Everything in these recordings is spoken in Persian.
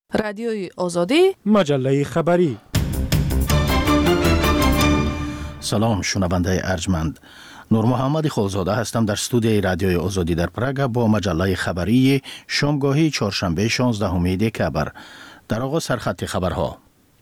رادیوی آزادی، مجله خبری. سلام شنونده ارجمند. نور محمد خالزاده هستم در استودیوی رادیوی آزادی در پراگ با مجله خبری شامگاهی چهارشنبه 16 دکبر. در آغاز سرخط خبرها.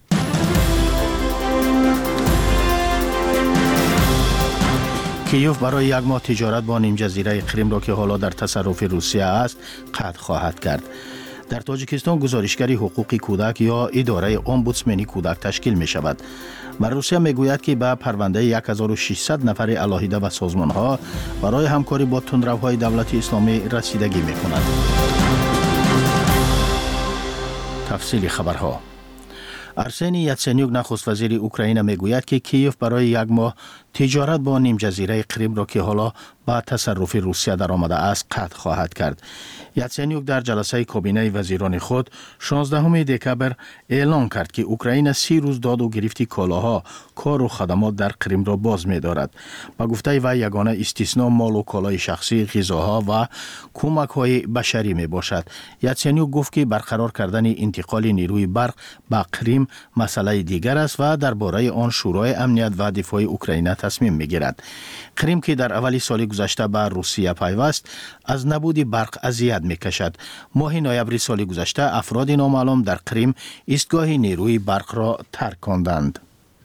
کیوف برای یک ماه تجارت با نیم جزیره کریم را که حالا در تصرف روسیه است قطع خواهد کرد. در تاجیکستان گزارشگری حقوق کودک یا اداره امبودسمنی کودک تشکیل می شود. و روسیه می گوید که به پرونده 1600 نفر علاهیده و سازمان ها برای همکاری با تندروهای دولت اسلامی رسیدگی می کند. تفصیل خبرها. ارسنی یاتسنیوک نخست وزیر اوکراین می گوید که کیف برای یک ماه تجارت با نیم جزیره کریم را که حالا با تصرف روسیه در آمده است قطع خواهد کرد. یاتسنیوک در جلسه کابینه وزیران خود 16 دکبر اعلام کرد که اوکراین 30 روز داد و گرفت کالاها، کار و خدمات در کریم را باز می دارد. با گفته وی یگانه استثنا مال و کالای شخصی، غذاها و کمک های بشری می باشد. یاتسنیوک گفت که برقرار کردن انتقال نیروی برق به کریم مسئله دیگر است و درباره آن شورای امنیت و دفاع اوکراین تصمیم می گیرد. کریم که در اول سال گذشته به روسیه پیوست از نبود برق اذیت می کشد. ماه نوامبر سال گذشته افراد نامعلوم در کریم ایستگاه نیروی برق را ترک کردند.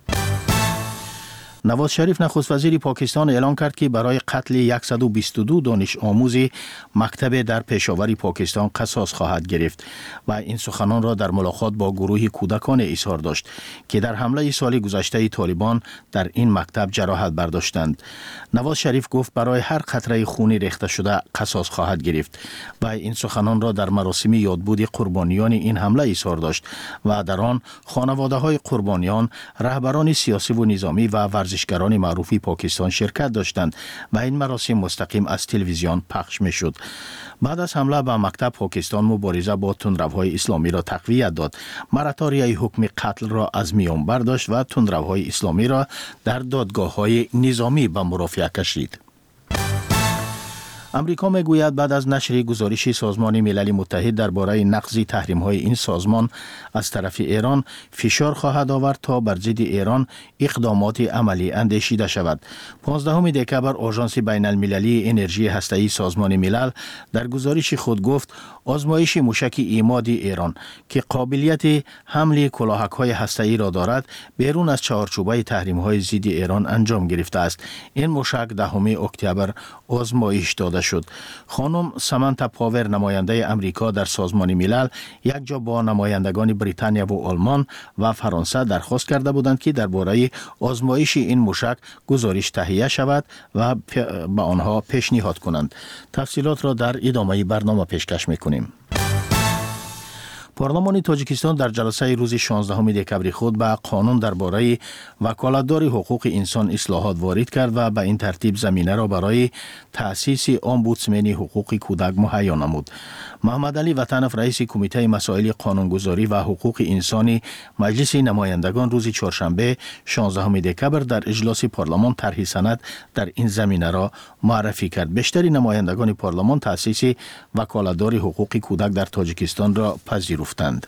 نواز شریف نخست وزیر پاکستان اعلام کرد که برای قتل 122 دانش آموز مکتب در پشاور پاکستان قصاص خواهد گرفت و این سخنان را در ملاقات با گروه کودکان اظهار داشت که در حمله سال گذشته طالبان در این مکتب جراحت برداشتند. نواز شریف گفت برای هر قطره خون ریخته شده قصاص خواهد گرفت و این سخنان را در مراسم یادبود قربانیان این حمله اظهار داشت و در آن خانواده‌های قربانیان، رهبران سیاسی و نظامی و ورزشکاران معروف پاکستان شرکت داشتند و این مراسم مستقیم از تلویزیون پخش می شد. بعد از حمله به مکتب پاکستان مبارزه با تندروهای اسلامی را تقویت داد. مراتوریای حکم قتل را از میان برداشت و تندروهای اسلامی را در دادگاه‌های نظامی به مرافعه کشید. امریکا میگوید بعد از نشر گزارش سازمان ملل متحد درباره نقض تحریم‌های این سازمان از طرف ایران فشار خواهد آورد تا بر ضد ایران اقدامات عملی اندیشیده شود. 15 دکبر آژانس بین المللی انرژی هسته‌ای سازمان ملل در گزارش خود گفت آزمایش موشک ایماد ایران که قابلیت حمل کلاهک‌های هسته‌ای را دارد بیرون از چارچوبه تحریم‌های ضد ایران انجام گرفته است. این موشک 10 اکتبر آزمایش داده شد. خانم سامانتا پاور نماینده امریکا در سازمان ملل یک جا با نمایندگان بریتانیا و آلمان و فرانسه درخواست کرده بودند که درباره آزمایش این موشک گزارش تهیه شود و به آنها پیشنهاد کنند. تفصیلات را در ادامه برنامه پیشکش می‌کنیم. پارلمان تاجیکستان در جلسه روز 16 دکبر خود به قانون درباره وکالتدار حقوق انسان اصلاحات وارد کرد و به این ترتیب زمینه را برای تأسیس امبودسمنی حقوق کودک مهیا نمود. محمد علی وطنف رئیس کمیته مسائل قانونگذاری و حقوق انسانی مجلس نمایندگان روز چهارشنبه 16 دکبر در اجلاس پارلمان طرح سند در این زمینه را معرفی کرد. بیشتر نمایندگان پارلمان تأسیس وکالتدار حقوق کودک در تاجیکستان را پذیرفتند.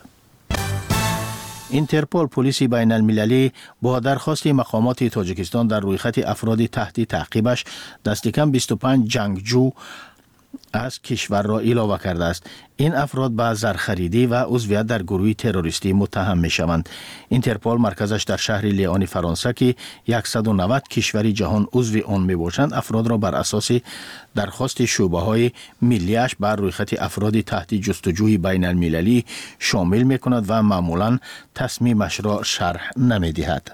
اینترپول پلیس بین المللی با درخواست مقامات تاجیکستان در رویخط افراد تحت تعقیبش دست کم 25 جنگجو از کشور را علاوه کرده است. این افراد به زرخریدی و عضویت در گروه تروریستی متهم می شوند. اینترپول مرکزش در شهر لیون فرانسه که 190 کشور جهان عضو آن می باشند افراد را بر اساس درخواست شعبه های ملیش بر رویخط افراد تحت جستجوی بین المللی شامل می کند و معمولا تصمیمش را شرح نمی دهد.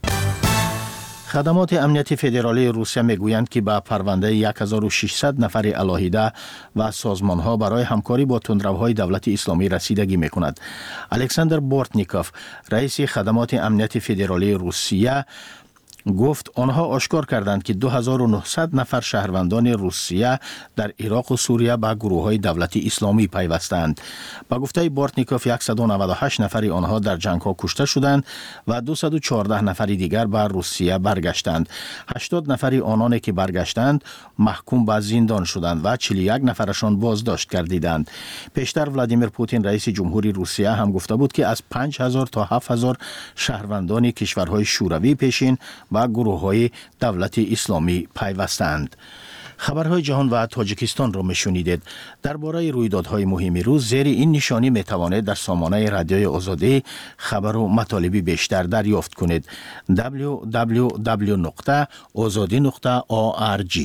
خدمات امنیت فدرالی روسیه میگویند که به پرونده 1600 نفر علاهیده و سازمانها برای همکاری با تندروهای دولت اسلامی رسیدگی میکند. الکساندر بورتنیکوف رئیس خدمات امنیت فدرالی روسیه گفت آنها آشکار کردند که 2900 نفر شهروندان روسیه در عراق و سوریه به گروه‌های دولت اسلامی پیوستند. با گفته بورتنیکوف 198 نفر آنها در جنگ‌ها کشته شدند و 214 نفر دیگر به روسیه برگشتند. 80 نفر آنان که برگشتند محکوم به زندان شدند و 41 نفرشان بازداشت گردیدند. پیشتر ولادیمیر پوتین رئیس جمهوری روسیه هم گفته بود که از 5000 تا 7000 شهروندان کشورهای شوروی پیشین و گروه‌های دولت اسلامی پیوستند. خبرهای جهان و تاجیکستان را میشنیدید. درباره رویدادهای مهم روز زیر این نشانی میتوانید در سامانه رادیوی آزادی خبر و مطالب بیشتر دریافت کنید. www.azadi.org.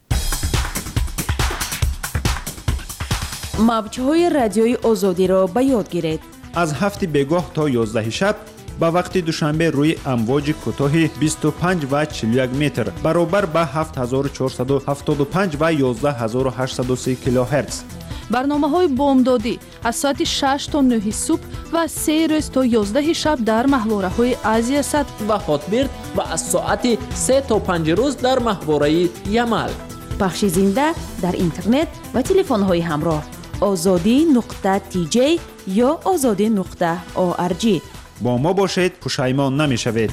موج‌های رادیوی آزادی را به یاد گیرید. از 7 بگاه تا 11 شب با وقت دوشنبه روی امواج کوتاه 25 و 41 متر برابر با 7475 و 11830 کیلوهرتز. برنامه‌های بامدادی از ساعت 6 تا 9 صبح و 3 روز تا 11 شب در محوره‌های آسیا سد و هاتبرد و از ساعت 3 تا 5 روز در محوره یمل. پخش زنده در اینترنت و تلفن‌های همراه azadi.tj یا azadi.org. با ما باشید، پشیمان نمی‌شوید.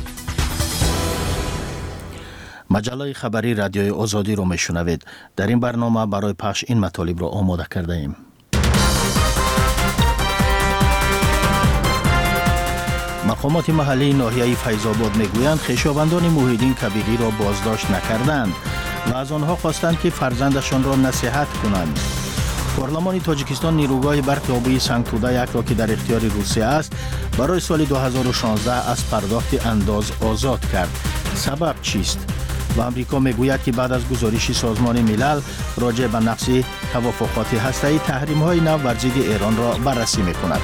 مجله خبری رادیوی آزادی رو میشنوید. در این برنامه برای پخش این مطالب را آماده کرده ایم. مقامات محلی ناحیه فیض‌آباد میگویند خویشاوندان موحدین کبیری را بازداشت نکردند و از آنها خواستند که فرزندشان را نصیحت کنند. پارلمان تاجیکستان نیروگاه برق آبی سنگتوده یک را که در اختیار روسیه است برای سال 2016 از پرداخت انداز آزاد کرد. سبب چیست؟ و امریکا میگوید که بعد از گزارش سازمان ملل راجع به نقض توافقات هسته‌ای تحریم‌های نو بر ضد ایران را بررسی می‌کند.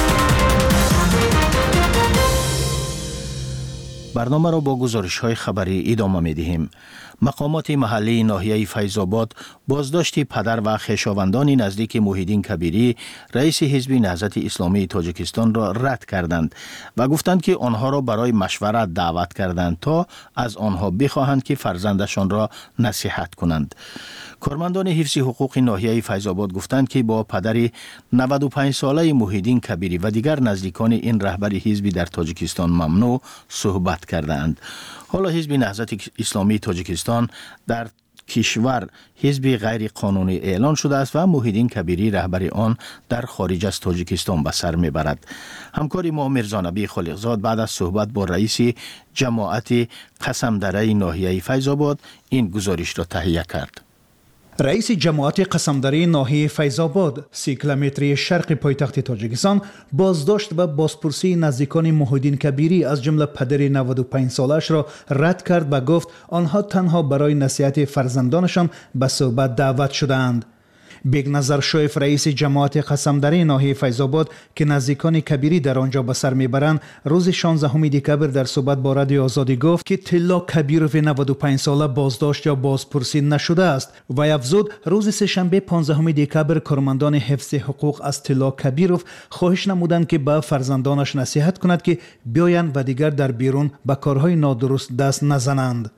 برنامه را با گزارش‌های خبری ادامه می‌دهیم. مقامات محلی ناحیه فیض‌آباد بازداشت پدر و خویشاوندان نزدیک موحدین کبیری رئیس حزب نهضت اسلامی تاجیکستان را رد کردند و گفتند که آنها را برای مشورت دعوت کردند تا از آنها بخواهند که فرزندشان را نصیحت کنند. کارمندان حفظ حقوق ناحیه فیض‌آباد گفتند که با پدر 95 ساله موحدین کبیری و دیگر نزدیکان این رهبر حزب در تاجیکستان ممنوع صحبت کردند. حالا حزب نهضت اسلامی تاجیکستان در کشور حزب غیر قانونی اعلان شده است و موحدین کبیری رهبر آن در خارج از تاجیکستان به سر میبرد. همکار ما میرزا نبی خالقزاد بعد از صحبت با رئیس جماعت قسمدره ناحیه فیض‌آباد این گزارش را تهیه کرد. رئیس جماعت قسمدری ناحیه فیض‌آباد 30 کیلومتری شرق پایتخت تاجیکستان بازداشت و بازپرسی نزدیکان موحدین کبیری از جمله پدر 95 سالش را رد کرد و گفت آنها تنها برای نصیحت فرزندانشان به صحبت دعوت شدند. بیگنظر شایف رئیس جماعت قسمدری ناحیه فیض‌آباد که نزدیکان کبیری در آنجا به سر میبرند روز 16 دکبر در صحبت با رادیو آزادی گفت که طلا کبیروف 95 ساله بازداشت یا بازپرسی نشده است و افزود روز سه‌شنبه 15 دکبر کارمندان حفظ حقوق از طلا کبیروف خواهش نمودند که به فرزندانش نصیحت کند که بیایند و دیگر در بیرون به کارهای نادرست دست نزنند.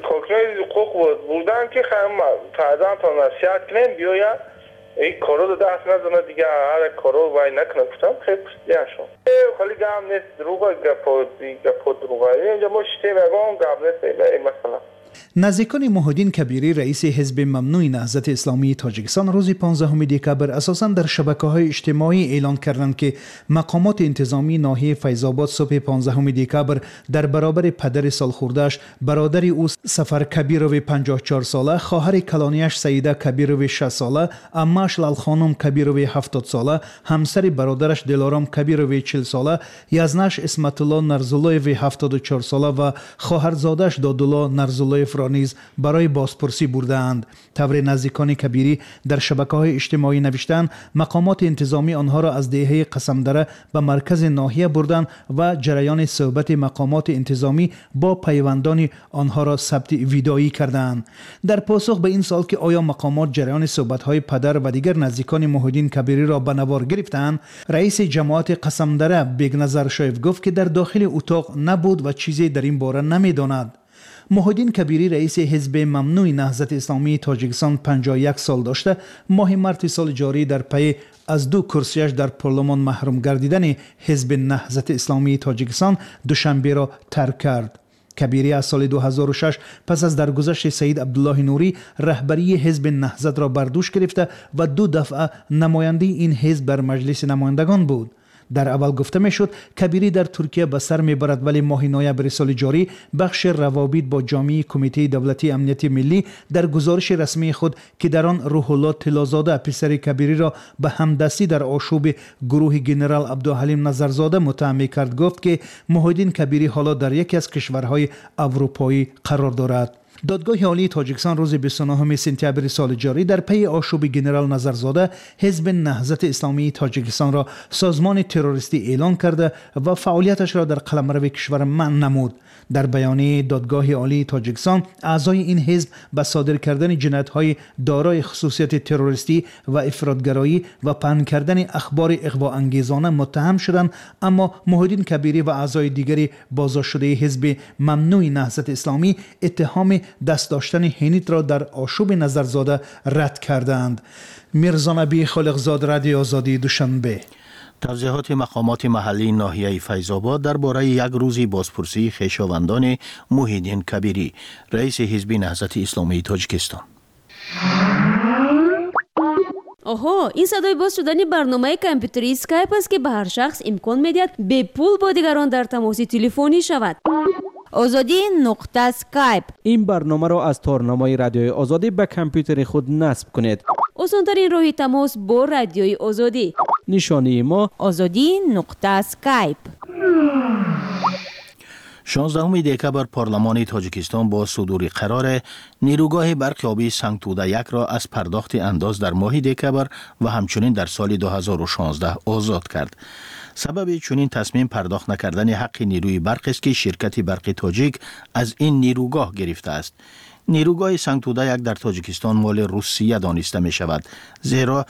حقوق بودن که فرزند تا نصیحت کنیم بیاید این کارو رو دست نزنه دیگه هر کارو وای نکنه گفتم خیلی پرسیدن شد خیلی گم نیست دروغه گپا دروغه اینجا ما شتیم اگام گم نیست این مثلا نزدیکان موحدین کبیری رئیس حزب ممنوع نهضت اسلامی تاجیکستان روز 15 دکبر اساساً در شبکه‌های اجتماعی اعلان کردند که مقامات انتظامی ناحیه فیض‌آباد صبح 15 دکبر در برابر پدر سالخورده‌اش برادر او سفر کبیروف 54 ساله، خواهر کلانیش سیده کبیروف 60 ساله، عمه‌اش لال خانم کبیروف 70 ساله، همسر برادرش دلارام کبیروف 40 ساله، یزنش اسمت الله نرزولایف 74 ساله و خواهرزادش دادالله نرزولایف را نیز برای بازپرسی بردند. طور نزدیکان کبیری در شبکه‌های اجتماعی نوشتند مقامات انتظامی آنها را از دهه قسمدره به مرکز ناحیه بردند و جریان صحبت مقامات انتظامی با پیوندان آنها را ثبت ویدئویی کردند. در پاسخ به این سوال که آیا مقامات جریان صحبت‌های پدر و دیگر نزدیکان موحدین کبیری را به نوار گرفتند، رئیس جماعت قسمدره بیگنظر شایف گفت که در داخل اتاق نبود و چیزی در این باره نمی‌داند. محیدین کبیری رئیس حزب ممنوع نهضت اسلامی تاجیکستان 51 سال داشته ماه مارس سال جاری در پی از 2 کرسیش در پارلمان محروم گردیدن حزب نهضت اسلامی تاجیکستان دوشنبه را ترک کرد. کبیری از سال 2006 پس از درگذشت سید عبدالله نوری رهبری حزب نهضت را بر دوش گرفته و 2 دفعه نماینده این حزب در مجلس نمایندگان بود. در اول گفته میشد کبیری در ترکیه به سر میبرد، ولی ماه نوامبر سال جاری بخش روابط با جامعه کمیته دولتی امنیت ملی در گزارش رسمی خود که در آن روح الله طلازاده پسر کبیری را به همدستی در آشوب گروه جنرال عبدالحلیم نظرزاده متهم کرد، گفت که محیدین کبیری حالا در یکی از کشورهای اروپایی قرار دارد. دادگاه عالی تاجیکستان روز 29 سپتامبر سال جاری در پی آشوب جنرال نظرزاده حزب نهضت اسلامی تاجیکستان را سازمان تروریستی اعلان کرده و فعالیتش را در قلمرو کشور منع نمود. در بیانیه دادگاه عالی تاجیکستان اعضای این حزب به صادر کردن جنایت‌های دارای خصوصیت تروریستی و افراطگرایی و پهن کردن اخبار اغواءانگیزانه متهم شدند، اما محیدین کبیری و اعضای دیگری بازداشت شده حزب ممنوع نهضت اسلامی اتهام دست داشتن هنیت را در آشوب نظرزاده رد کردند. میرزا نبی خالقزاد، رادیو آزادی، دوشنبه. توضیحات مقامات محلی ناحیه فیض‌آباد درباره یک روزی بازپرسی خویشاوندان محیدین کبیری، رئیس حزب نهضت اسلامی تاجیکستان. این صدای باز شدن برنامه کامپیوتری اسکایپ است که به هر شخص امکان می‌دهد به پول با دیگران در تماس تلفنی شود. ozodi.skype. این برنامه را از تارنمای رادیوی آزادی به کامپیوتر خود نصب کنید. آسان‌ترین راه تماس با رادیوی آزادی. نشانی ما ozodi.skype. 16 دکبر پارلمان تاجیکستان با صدور قرار نیروگاه برق آبی سنگتوده 1 را از پرداخت انداز در ماه دکبر و همچنین در سال 2016 آزاد کرد. سبب چنین تصمیم پرداخت نکردن حق نیروی برق است که شرکت برق تاجیک از این نیروگاه گرفته است. نیروگاه سنگتوده 1 در تاجیکستان مال روسیه دانسته می شود، زیرا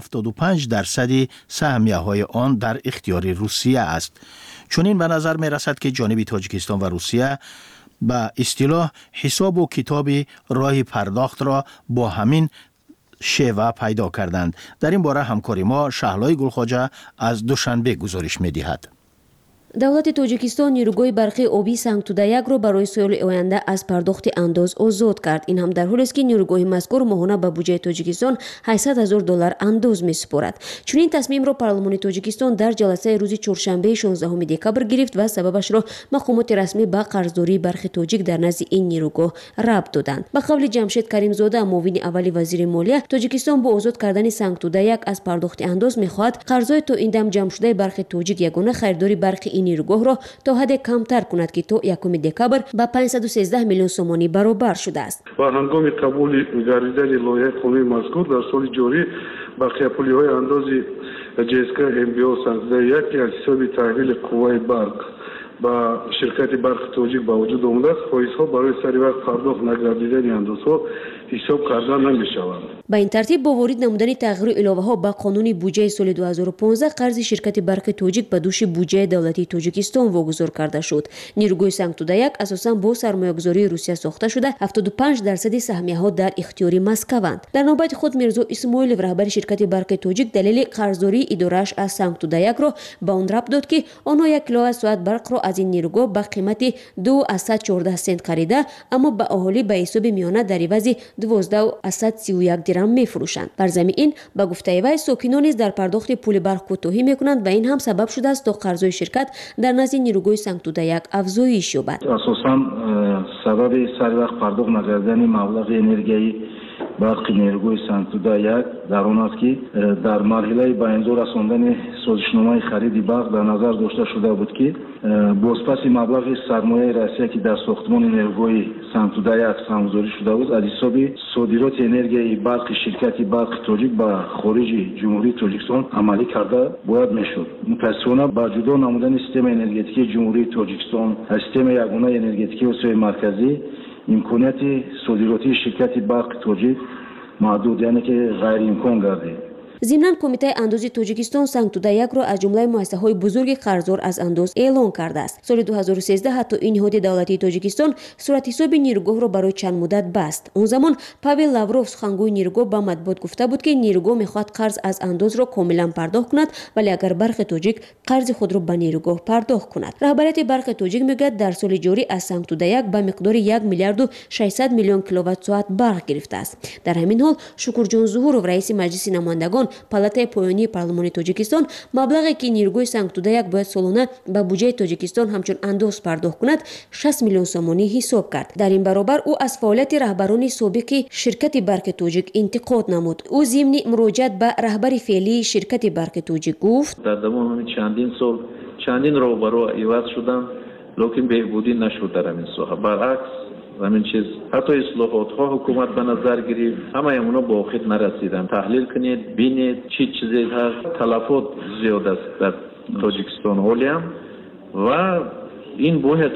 75% سهمیه های آن در اختیار روسیه است. چنین به نظر می رسد که جانب تاجیکستان و روسیه به اصطلاح حساب و کتاب راه پرداخت را با همین شیوه پیدا کردند. در این باره همکاری ما شهلای گلخواجه از دوشنبه گزارش می دهد. دولت تاجیکستان نیروگاه برقی آبی سنگتوده 1 را برای سال آینده از پرداخت انداز آزاد کرد. این هم در حالی است که نیروگاه مذکور ماهانه به بودجه تاجیکستان $800,000 انداز می‌سپارد. چنین تصمیم را پارلمان تاجیکستان در جلسه روز چهارشنبه 16 دکبر گرفت و سببش را مقامات رسمی به قرضداری برق تاجیک در نزد این نیروگاه ربط دادند. به قول جمشید کریمزاده، معاون اول وزیر مالیه، تاجیکستان با آزاد کردن سنگتوده 1 از پرداخت انداز می‌خواهد قرضای تا این دم جمع شده برق تاجیک یگانه خریداری برق این نیروگاه را تا حد کمتر کند که تا 1 دکبر به 513 میلیون سومانی برابر شده است. و هنگام قبول گردیدن لایحه قانونی مذکور در سال جاری بقیه پولی‌های اندازی جسکا MBO سنگتوده 1 از حساب تحویل قوای برق با شرکت برق تاجیک با وجود آمده است. فایزها برای سری وقت پرداخت نگردیدن اندازها حساب کردن نمی‌شوند. با این ترتیب با وارد نمودن تغییر علاوه ها به قانون بودجه سال 2015 قرض شرکت برق تاجیک به دوش بودجه دولتی تاجیکستان واگذار کرده شد. نیروگاه سنگتوده 1 اساساً با سرمایه‌گذاری روسیه ساخته شده 75% سهمیه ها در اختیار مسکوند. در نوبت خود میرزا اسماعیلov رهبر شرکت برق تاجیک دلیل قرضداری اداره‌اش از سنگتوده 1 را به آن ربط داد که آنها 1 کیلووات برق را از این نیروگاه به قیمت 2.14 سنت خریده، اما به اهالی به حساب میانه در عوض 12.31 درم میفروشند. بر ضمن این به گفته وی ساکنان نیز در پرداخت پول برق کوتاهی میکنند و این هم سبب شده است تا قرضای شرکت در نزد نیروگاه سنگتوده 1 افزایش یابد. اساساً سبب سر وقت پرداخت نکردن مبلغ انرژی برق نیروگاه سنگتوده 1 در آن است که در مرحله به انجام رساندن سازشنامه خرید برق در نظر داشته شده بود که بازپس مبلغ سرمایه رئیسی که در ساختمان نیروگاه سنگتوده 1 سرمایه‌گذاری شده بود از حساب صادرات انرژی برق شرکت برق تاجیک به خارج جمهوری تاجیکستان عملی کرده باید میشد. متأسفانه با جدا نمودن سیستم انرژتیکی جمهوری تاجیکستان از سیستم یگانه انرژتیکی اسیای مرکزی امکانیت صادراتی شرکت برق تاجیک محدود، یعنی که غیر امکان گردید. ضمناً کمیته اندوز تاجیکستان سنگ توده یک را از جمله مؤسسه‌های بزرگ قرضدار از اندوز اعلام کرده است. سال 2013 حتی این نهاد دولتی تاجیکستان صورت حساب نیروگاه را برای چند مدت بست. اون زمان پاول لاوروف سخنگوی نیروگاه با مطبوعات گفته بود که نیروگاه میخواد قرض از اندوز را کاملا پرداخت کند، ولی اگر برخی تاجیک قرض خود را به نیروگاه پرداخت کند. رهبریت برخی تاجیک میگوید در سال جاری از سنگ توده یک به مقدار 1 میلیارد و 600 میلیون کیلووات ساعت برق گرفته است. در همین حال شکرجان ظهورов رئیس مجلس نمایندگان پالاتای پایانی پارلمانی تاجیکستان مبلغی که نیروگاه سنگ توده یک باید سالانه به بودجه تاجیکستان همچون اندوز پرداخت کند 60 میلیون سومانی حساب کرد. در این برابر او از فعالیت رهبران سابق شرکت برق توجیک انتقاد نمود. او ضمن مراجعت به رهبر فعلی شرکت برق توجیک گفت در تمام چندین سال چندین راهبرا عوض شدن لیکن بهبودی نشد در این ساحه. برعکس همین چیز حتی اصلاحات ها حکومت به نظر گرفت، همه اونا با خود نرسیدن. تحلیل کنید ببینید چی چیزی هست. تلفات زیاد است در تاجیکستان حالیم و این باید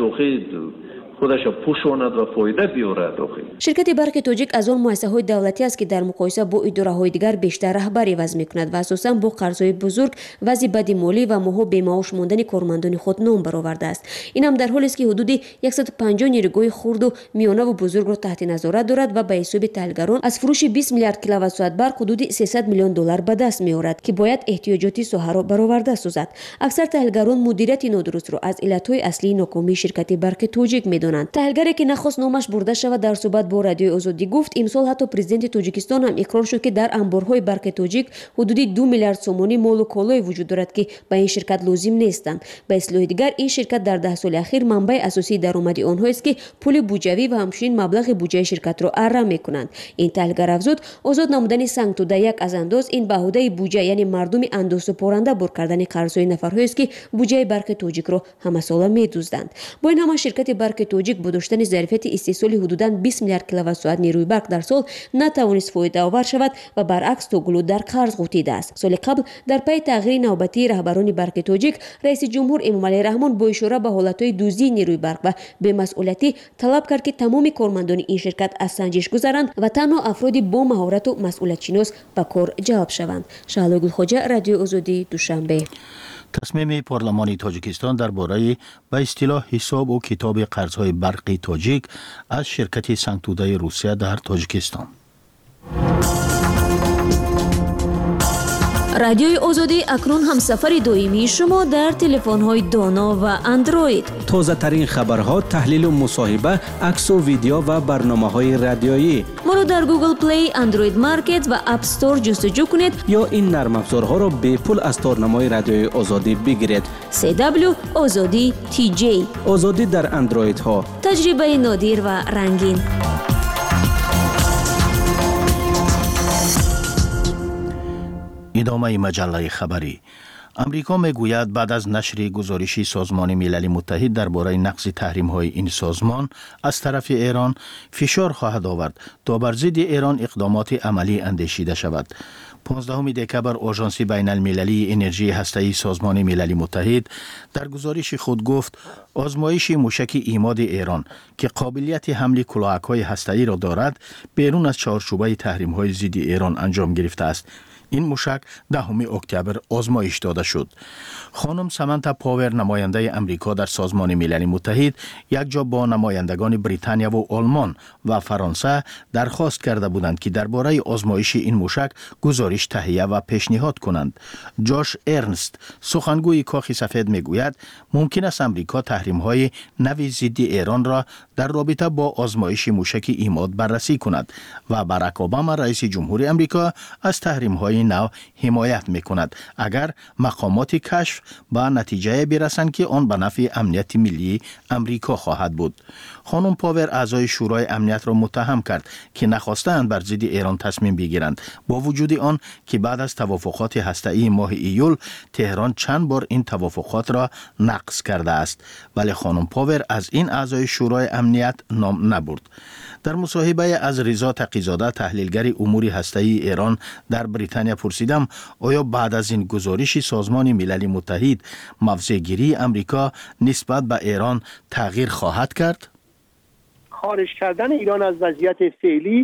خودش پوشاند و فایده بیارد. شرکت برق توجیک از آن مؤسسه‌های دولتی است که در مقایسه با اداره‌های دیگر بیشتر رهبری عوض می‌کند و اساساً با قرض‌های بزرگ، وضع بد مالی و ماها بی‌معاش ماندن کارمندان خود نام برآورده است. این هم در حالی است که حدود 150 نیروگاه خرد و میانه و بزرگ را تحت نظارت دارد و به حساب تحلیلگران از فروش 20 میلیارد کیلووات ساعت برق حدود 300 میلیون دلار به دست می‌آورد که باید احتیاجات ساحه را برآورده سازد. اکثر تحلیلگران مدیریت نادرست را از علت‌های اصلی ناکامی شرکت برق توجیک می‌دانند. تحلیلگری که نخواست نامش برده شود در صحبت با رادیوی آزادی گفت امسال حتی پرزیدنت تاجیکستان هم اقرار شد که در انبارهای برق توجیک حدود 2 میلیارد سومانی مال و کالای وجود دارد که به این شرکت لازم نیستند. به اصطلاح دیگر این شرکت در 10 سال اخیر منبع اساسی درآمد آنها است که پول بودجوی و همچنین مبلغ بودجه شرکت را اره می‌کنند. این تحلیلگر افزود آزاد نمودن سنگ توده یک از انداز این بهوده بودجه یعنی مردم اندوز سپارنده بر کردن قرض‌های نفرهایی است که بودجه برق توجیک را همه ساله می‌دزدند. با این همه شرکت برق توجیک با داشتن ظرفیت استحصال حدوداً 20 میلیارد کیلووات ساعت نیروی برق در سال نتوانست فایده آور شود و برعکس توگلو در قرض غوطیده است. سال قبل در پی تغییر نوبتی رهبران برق توجیک رئیس جمهور امامعلی رحمان با اشاره به حالتهای دزدی نیروی برق و بی‌مسئولیتی طلب کرد که تمام کارمندان این شرکت از سنجش گذرند و تنها افرادی با مهارت و مسئولیت شناس به کار جلب شوند. شهلا گلخواجه، رادیو آزادی، دوشنبه. تصمیم پارلمانی تاجیکستان درباره به اصطلاح حساب و کتاب قرض‌های برقی تاجیک از شرکت سنگ توده روسیه در تاجیکستان. رادیوی آزادی اکنون هم سفر دائمی شما در تلفن‌های دانا و اندروید. تازه ترین خبرها، تحلیل و مصاحبه، عکس و ویدیو و برنامه‌های رادیویی. ما را در گوگل پلی، اندروید مارکت و اپ استور جستجو کنید یا این نرم افزارها را به پول از تارنمای رادیوی آزادی بگیرید. CW آزادی TJ. آزادی در اندروید ها. تجربه نادر و رنگین. ادامه مجله خبری. امریکا میگوید بعد از نشر گزارشی سازمان ملل متحد درباره نقض تحریم‌های این سازمان از طرف ایران فشار خواهد آورد تا بر ضد ایران اقدامات عملی اندیشیده شود. 15 دکبر آژانس بین المللی انرژی هسته‌ای سازمان ملل متحد در گزارش خود گفت آزمایش موشک ایماد ایران که قابلیت حمل کلاهک‌های هسته‌ای را دارد بیرون از چارچوب تحریم‌های ضد ایران انجام گرفته است. این موشک 10 اکتبر آزمایش داده شد. خانم سامانتا پاور نماینده امریکا در سازمان ملل متحد یک جا با نمایندگان بریتانیا و آلمان و فرانسه درخواست کرده بودند که درباره آزمایش این موشک گزارش تهیه و پیشنهاد کنند. جاش ارنست سخنگوی کاخ سفید میگوید ممکن است امریکا تحریم‌های نوی ضد ایران را در رابطه با آزمایش موشک ایماد بررسی کند و باراک اوباما رئیس جمهور امریکا از تحریم‌های نو حمایت می‌کند اگر مقامات کشف به نتیجه برسند که آن به نفع امنیت ملی امریکا خواهد بود. خانم پاور اعضای شورای امنیت را متهم کرد که نخواستند بر ضد ایران تصمیم بگیرند با وجود آن که بعد از توافقات هسته‌ای ماه ایول تهران چند بار این توافقات را نقض کرده است، ولی خانم پاور از این اعضای شورای امنیت نام نبرد. در مصاحبه از رضا تقی‌زاده تحلیلگر امور هسته‌ای ایران در بریتانیا پرسیدم آیا بعد از این گزارش سازمان ملل متحد موضع‌گیری امریکا نسبت به ایران تغییر خواهد کرد؟ خارج کردن ایران از وضعیت فعلی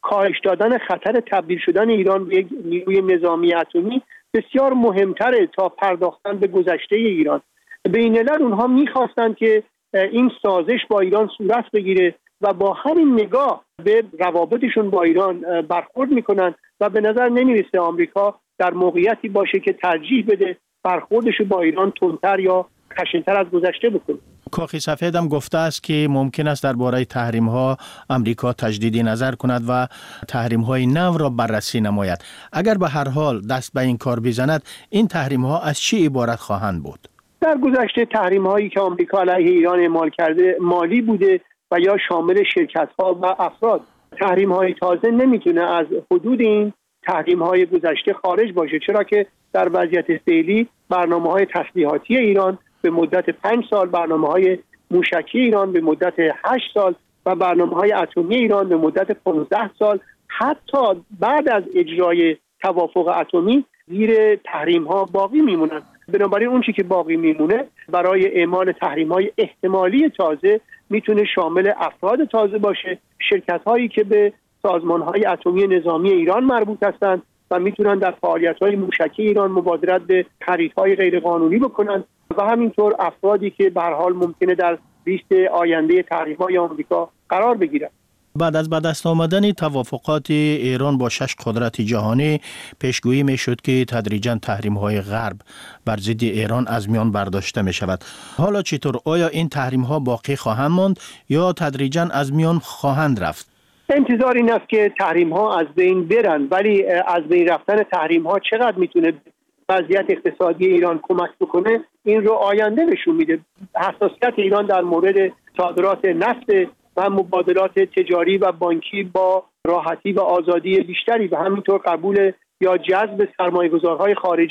کاهش دادن خطر تبدیل شدن ایران به یک نیروی نظامی اتمی بسیار مهمتره تا پرداختن به گذشته ایران. به این علت اونها میخواستند که این سازش با ایران صورت بگیره و با همین نگاه به روابطشون با ایران برخورد میکنن و به نظر نمیرسه آمریکا در موقعیتی باشه که ترجیح بده برخوردش با ایران تندتر یا خشن‌تر از گذشته بکنه. کاخ سفید هم گفته است که ممکن است درباره تحریم ها آمریکا تجدید نظر کند و تحریم های نو را بررسی نماید. اگر به هر حال دست به این کار بزند، این تحریم ها از چه عبارت خواهند بود؟ در گذشته تحریم هایی که آمریکا علیه ایران اعمال کرده مالی بوده و یا شامل شرکت ها و افراد. تحریم های تازه نمیتونه از حدود این تحریم های گذشته خارج باشه، چرا که در وضعیت فعلی برنامه های تسلیحاتی ایران به مدت 5 سال، برنامه های موشکی ایران به مدت 8 سال و برنامه های اتمی ایران به مدت 15 سال حتی بعد از اجرای توافق اتمی زیر تحریم ها باقی میمونن. بنابراین اون چی که باقی میمونه برای اعمال تحریم های احتمالی تازه میتونه شامل افراد تازه باشه، شرکت هایی که به سازمان های اتمی نظامی ایران مربوط هستند و میتونن در فعالیت های موشکی ایران مبادرت به خریدهای غیرقانونی بکنن و همینطور افرادی که به هر حال ممکنه در لیست آینده تحریم‌های آمریکا قرار بگیرند. بعد از به دست آمدن توافقات ایران با 6 قدرت جهانی، پیشگویی میشد که تدریجاً تحریم‌های غرب بر ضد ایران از میان برداشته می شود. حالا چطور؟ آیا این تحریم‌ها باقی خواهند ماند یا تدریجاً از میان خواهند رفت؟ انتظار این است که تحریم‌ها از بین برن، ولی از بین رفتن تحریم‌ها چقدر میتونه وضعیت اقتصادی ایران کمک بکنه این رو آینده نشون میده. حساسیت ایران در مورد صادرات نفت و مبادلات تجاری و بانکی با راحتی و آزادی بیشتری و همینطور قبول یا جذب سرمایه‌گذارهای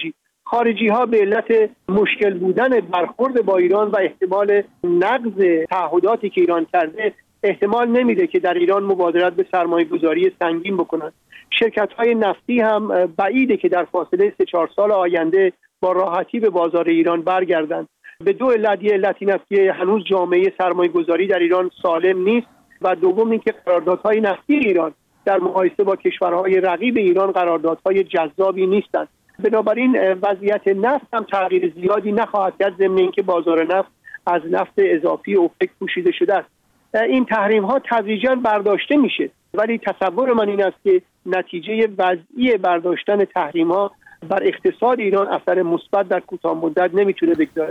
خارجی ها به علت مشکل بودن برخورد با ایران و احتمال نقض تعهداتی که ایران کرده احتمال نمیده که در ایران مبادرت به سرمایه‌گذاری سنگین بکنند. شرکت‌های نفتی هم بعیده که در فاصله 3-4 سال آینده با راحتی به بازار ایران برگردند. به دو علت، یه علت این است که هنوز جامعه سرمایه‌گذاری در ایران سالم نیست و دوم اینکه قراردادهای نفتی ایران در مقایسه با کشورهای رقیب ایران قراردادهای جذابی نیستند. بنابراین وضعیت نفت هم تغییر زیادی نخواهد کرد، ضمن اینکه بازار نفت از نفت اضافی اوپک پوشیده شده است. این تحریم ها تدریجاً برداشته میشه، ولی تصور من این است که نتیجه وضعی برداشتن تحریم ها بر اقتصاد ایران اثر مثبت در کوتاه مدت نمیتونه بگذاره.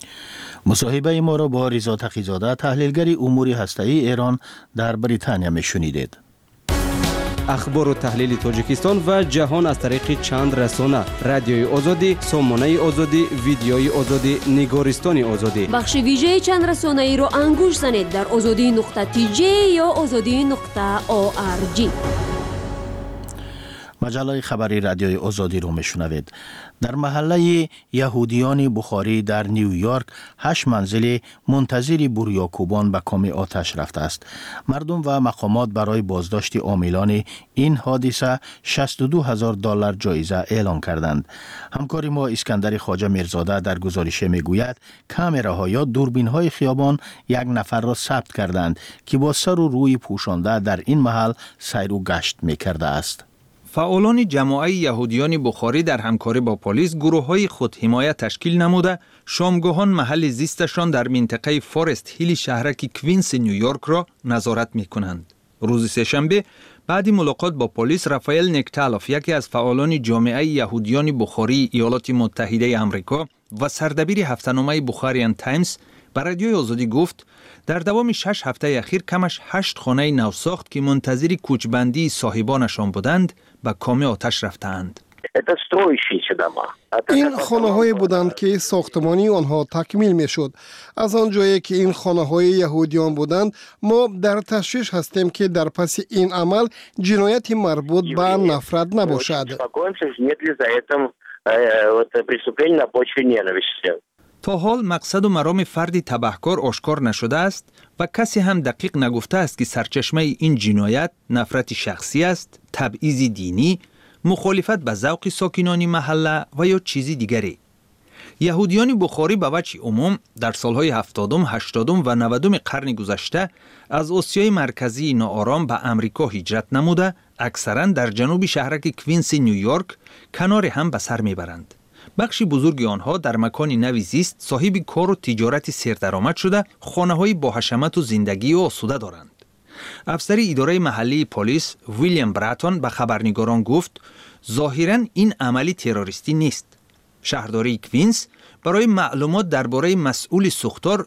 مصاحبه ما را با رضا تقی‌زاده، تحلیلگر امور هسته‌ای ایران در بریتانیا میشنیدید. اخبار و تحلیل تاجیکستان و جهان از طریق چند رسانه: رادیوی آزادی، سامانه آزادی، ویدیوی آزادی، نگارستان آزادی. بخش ویژه چند رسانه ای را انگوش زنید در azadi.tj یا azadi.org. مجله خبری رادیوی آزادی رو میشنوید. در محله یهودیان بخاری در نیویورک 8 منزل منتظر بوریاکوبان به کام آتش رفته است. مردم و مقامات برای بازداشت عاملان این حادثه $62,000 جایزه اعلان کردند. همکار ما اسکندر خواجه میرزاده در گزارش میگوید کامراها یا دوربین‌های خیابان 1 نفر را ثبت کردند که با سر و روی پوشانده در این محل سیر و گشت میکرده است. فعالان جماعت یهودیان بخاری در همکاری با پلیس گروه‌های خودحمایت تشکیل نموده شامگاهان محل زیستشان در منطقه فارست هیل شهرک کوینز نیویورک را نظارت می‌کنند. روز سه‌شنبه بعد ملاقات با پلیس، رافائل نکتالوف، یکی از فعالان جامعه یهودیان بخاری ایالات متحده آمریکا و سردبیر هفته‌نامه بخاریان تایمز، به رادیوی آزادی گفت در دوام 6 هفته اخیر کمش 8 خانه نوساخت که منتظر کوچبندی صاحبانشان بودند به کام آتش رفتند. این خانه‌هایی بودند که ساختمانی آنها تکمیل می‌شد. از آنجایی که این خانه‌های یهودیان بودند، ما در تشویش هستیم که در پس این عمل جنایت مربوط به نفرت نباشد. تا حال مقصد و مرام فردی تبهکار آشکار نشده است و کسی هم دقیق نگفته است که سرچشمه این جنایت نفرت شخصی است، تبعیض دینی، مخالفت به ذوق ساکنان محله و یا چیزی دیگری. یهودیان بخاری به وجه عموم در سالهای 70، 80 و 90 قرن گذشته از آسیای مرکزی ناآرام به امریکا هجرت نموده اکثراً در جنوب شهرک کوینس نیویورک کنار هم به سر میبرند. بخشی بزرگی آنها در مکانی نوی زیست صاحب کار و تجارت سردرآمد شده خانه‌های با حشمت و زندگی و آسوده دارند. افسر اداره محلی پلیس ویلیام براتون به خبرنگاران گفت ظاهراً این عملی تروریستی نیست. شهرداری کوینس برای معلومات درباره مسئول سوختار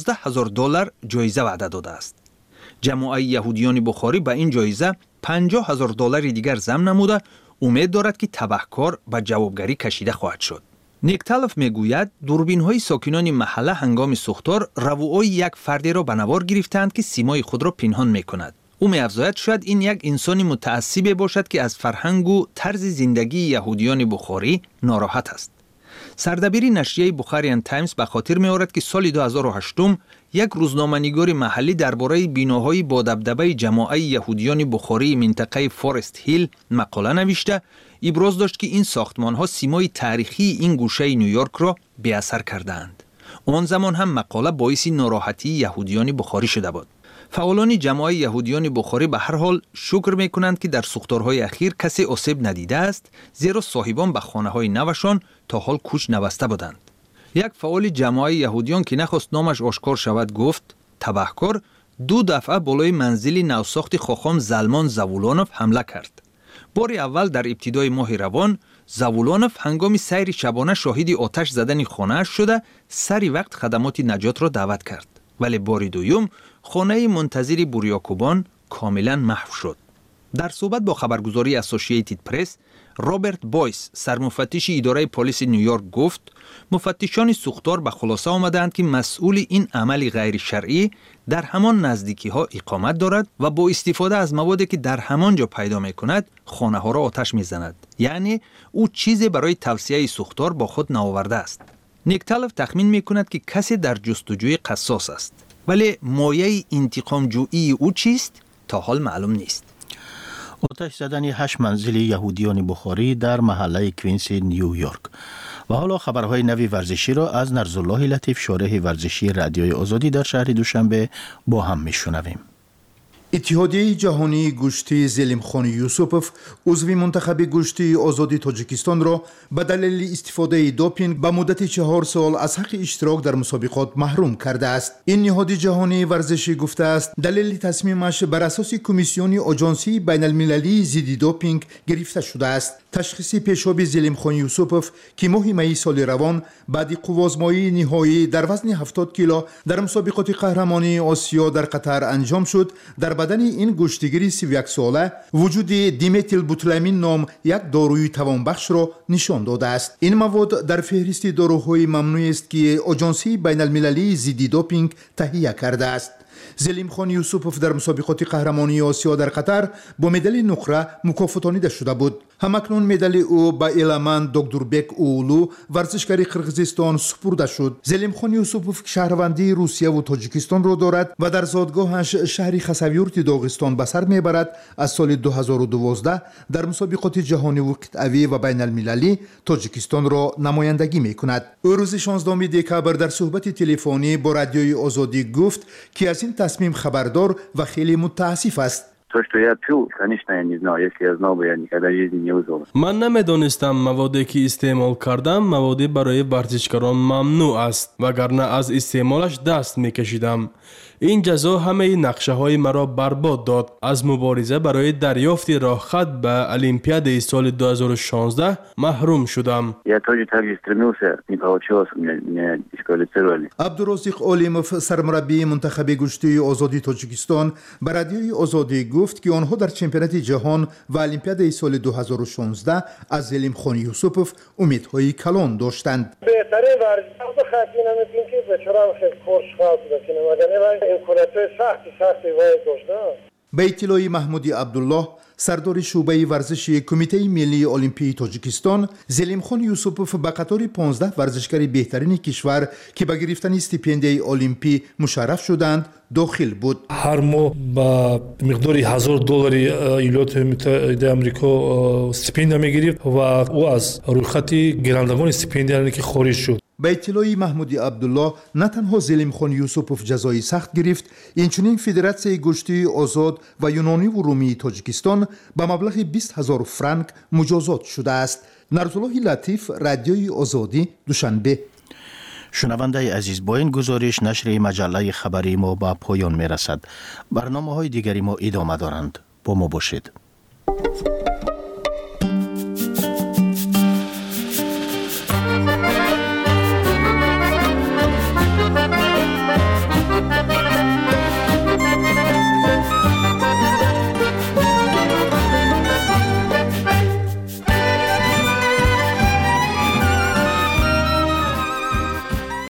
$12,000 جایزه وعده داده است. جماعت یهودیان بخاری به این جایزه $50,000 دیگر ضمن نموده امید دارد که تبهکار به جوابگری کشیده خواهد شد. نیکتالف میگوید دوربین‌های ساکنان محله هنگام سوختار روای یک فردی را به نوار گرفتند که سیمای خود را پنهان می‌کند. او می‌افزاید شاید این یک انسان متعصب باشد که از فرهنگ و طرز زندگی یهودیان بخاری ناراحت است. سردبیر نشریه بخاریان تایمز به خاطر می‌آورد که سال 2008 یک روزنامه‌نگار محلی درباره بیناهای با دبدبه جماعت یهودیان بخاری منطقه فورست هیل مقاله نوشته ابراز داشت که این ساختمان‌ها سیمای تاریخی این گوشه نیویورک را بی‌اثر کردند. آن زمان هم مقاله باعث ناراحتی یهودیان بخاری شده بود. فعالان جماعت یهودیان بخاری به هر حال شکر می‌کنند که در سوختارهای اخیر کسی آسیب ندیده است، زیرا صاحبان به خانه‌های نوشان تا حال کوچ نبسته بودند. یک فعال جماعت یهودیان که نخواست نامش آشکار شود گفت تبهکار 2 دفعه بالای منزل نوساخت خاخام زلمان زاولونوف حمله کرد. بار اول در ابتدای ماه روان زاولونوف هنگام سیر شبانه شاهد آتش زدن خانه‌اش شده سری وقت خدمات نجات را دعوت کرد. ولی بار دوم خانه منتظر بوریاکوبان کاملا محو شد. در صحبت با خبرگزاری اسوسییتد پرس رابرت بویس سرمفتش اداره پلیس نیویورک گفت مفتشان سوختار به خلاصه آمدند که مسئول این عمل غیر شرعی در همان نزدیکی ها اقامت دارد و با استفاده از موادی که در همان جا پیدا می کند خانه ها را آتش می زند. یعنی او چیزی برای توسعه سوختار با خود نآورده است. نیکتالف تخمین می کند که کسی در جستجوی قصاص است، ولی مایه انتقام جویی او چیست تا حال معلوم نیست. آتش زدن 8 منزل یهودیان بخاری در محله کوینس نیویورک. و حالا خبرهای نوی ورزشی را از نرزالله لطیف شارح ورزشی رادیوی آزادی در شهر دوشنبه با هم میشنویم. اتحادیه جهانی گوشتی زلیمخان یوسوپوف عضو منتخب گوشتی آزادی تاجیکستان را به دلیل استفاده دوپینگ به مدت 4 سال از حق اشتراک در مسابقات محروم کرده است. این نهاد جهانی ورزشی گفته است دلیل تصمیمش بر اساس کمیسیون آژانسی بین المللی ضد دوپینگ گرفته شده است. تشخیص پیشاب زلیمخان یوسوپوف که ماه می سال روان بعد قوازمایی نهایی در وزن 70 کیلو در مسابقات قهرمانی آسیا در قطر انجام شد، در بدن این گوشتگیری 31 ساله وجود دیمتیل بوتولامین نام یک داروی توانبخش را نشان داده است. این مواد در فهرست داروهای ممنوع است که آژانسی بین المللی ضد دوپینگ تهیه کرده است. زلیمخان یوسوپوف در مسابقات قهرمانی آسیا در قطر با مدال نقره مکافاتانیده شده بود. همکنون مدال او به ایلمان دکتوربک اولو ورزشکار قرقیزستان سپرده شد. زلیمخان یوسوپوف شهروندی روسیه و تاجیکستان را دارد و در زادگاهش شهر خساویورت داغستان به سر میبرد. از سال 2012 در مسابقات جهانی و قطعی و بین المللی تاجیکستان را نمایندگی میکند. او روز 16 دکبر در صحبت تلفنی با رادیوی آزادی گفت که از این تصمیم خبردار و خیلی متاسف است. من نمیدانستم موادی که استعمال کردم موادی برای ورزشکاران ممنوع است، وگرنه از استعمالش دست میکشیدم. این جزا همه نقشه های مرا برباد داد. از مبارزه برای دریافت راه خط به المپیاد سال 2016 محروم شدم. عبدالرزاق علیموف سرمربی منتخب گوشتی آزادی تاجیکستان به رادیوی آزادی گفت که آنها در چمپیونات جهان و المپیاد سال 2016 از زلیمخان یوسوپوف امیدهای کلان داشتند. بهترین ورزش خطی نمی‌کنیم که بچه‌ها خیلی کورس خاص بکنیم مگر امکانات سختی وای داشتن. به اطلاع محمودی عبدالله سردار شعبه ورزشی کمیته ملی المپی تاجیکستان، زلیمخان یوسوپوف به قطار 15 ورزشکار بهترین کشور که به گرفتن استیپندیای المپی مشرف شدند داخل بود. هر ماه با مقداری $1000 ایالات متحده آمریکا استیپندیا میگرفت و او از رویخط گیرندگان استیپندیا که خارج شد. به اطلاع محمود عبدالله نه تنها زلیمخان یوسفوف جزای سخت گرفت، اینچنین فدراسیون گشتی آزاد و یونانی و رومی تاجیکستان به مبلغ 20,000 فرانک مجازات شده است. نرسالله لطیف، رادیوی آزادی، دوشنبه. شنونده عزیز، با این گزارش نشر مجله خبری ما به پایان می رسد. برنامه های دیگری ما ادامه دارند. با ما باشید.